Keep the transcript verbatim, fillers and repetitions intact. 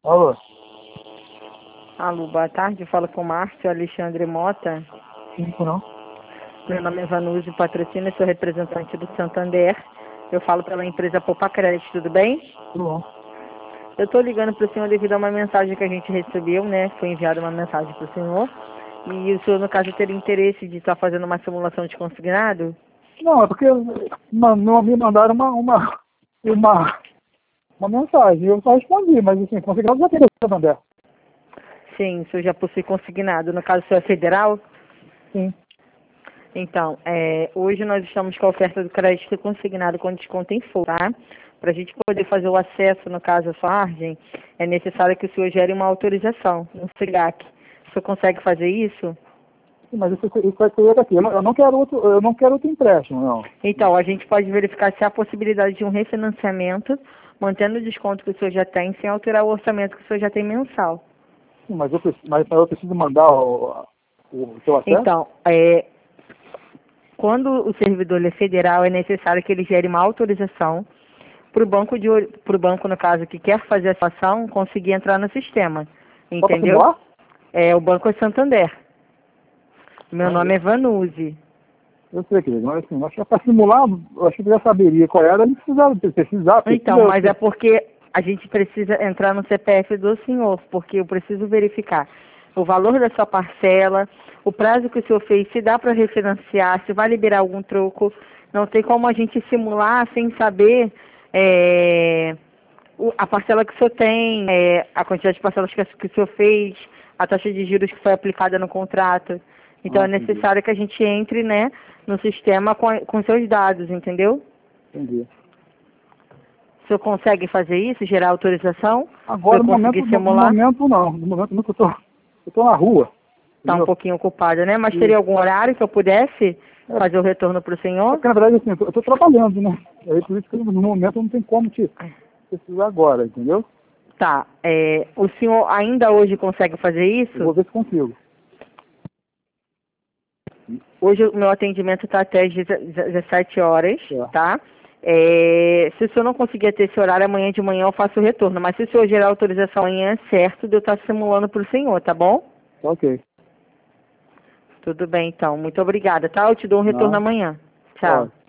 Alô? Alô, boa tarde. Fala com o Márcio Alexandre Mota. Sim, não? Meu nome é Vanuzi Patrocínio, sou representante do Santander. Eu falo pela empresa Poupa Crédito, tudo bem? Tudo bom. Eu estou ligando para o senhor devido a uma mensagem que a gente recebeu, né? Foi enviada uma mensagem para o senhor. E o senhor, no caso, teria interesse de estar fazendo uma simulação de consignado? Não, é porque ma- não me mandaram uma, uma, uma, uma mensagem. Eu só respondi, mas assim, considerado já tem do Santander. Sim, o senhor já possui consignado. No caso, o senhor é federal? Sim. Então, é, hoje nós estamos com a oferta do crédito consignado com desconto em full, tá? Para a gente poder fazer o acesso, no caso, à sua margem, é necessário que o senhor gere uma autorização, um SIGAC. O senhor consegue fazer isso? Sim, mas isso, isso vai ser aqui. Eu não, eu não quero outro, eu não quero outro empréstimo, não. Então, a gente pode verificar se há possibilidade de um refinanciamento, mantendo o desconto que o senhor já tem, sem alterar o orçamento que o senhor já tem mensal. Sim, mas eu, preciso- mas eu preciso mandar o, o seu acesso? Então, é, quando o servidor ele é federal, é necessário que ele gere uma autorização para o banco, de, pro banco, no caso, que quer fazer a ação, conseguir entrar no sistema. Só para Entendeu? simular? É, o banco é Santander. Meu Ah, nome é Vanuzi. eu sei, querido, mas assim, acho que para simular, eu acho que eu já saberia qual era, não precisava precisar, Então, precisa, mas é porque a gente precisa entrar no C P F do senhor, porque eu preciso verificar o valor da sua parcela, o prazo que o senhor fez, se dá para refinanciar, se vai liberar algum troco. Não tem como a gente simular sem saber é, o- a parcela que o senhor tem, é, a quantidade de parcelas que, que o senhor fez, a taxa de juros que foi aplicada no contrato. Então Ah, é entendi, necessário que a gente entre, né, no sistema com, a- com seus dados, entendeu? entendi. O senhor consegue fazer isso, gerar autorização? Para Agora, eu no conseguir momento, no, no simular? momento não. No momento não, que eu tô, eu tô na rua. Está um Entendeu? pouquinho ocupada, né? Mas E, teria algum horário que eu pudesse é, fazer o retorno para o é senhor? que, na verdade, assim, eu tô, eu tô trabalhando, né? E aí, por isso que no momento não tem como te precisar agora, entendeu? Tá. É, o senhor ainda hoje consegue fazer Eu vou isso? ver se consigo. Hoje o meu atendimento está até às dezessete horas, Certo. tá? É, se o senhor não conseguir ter esse horário, amanhã de manhã eu faço o retorno. Mas se o senhor gerar autorização amanhã, é certo de eu estar simulando para o senhor, tá bom? Tá ok. Tudo bem, então. Muito obrigada, tá? Eu te dou um retorno Não, amanhã. Tchau. pode.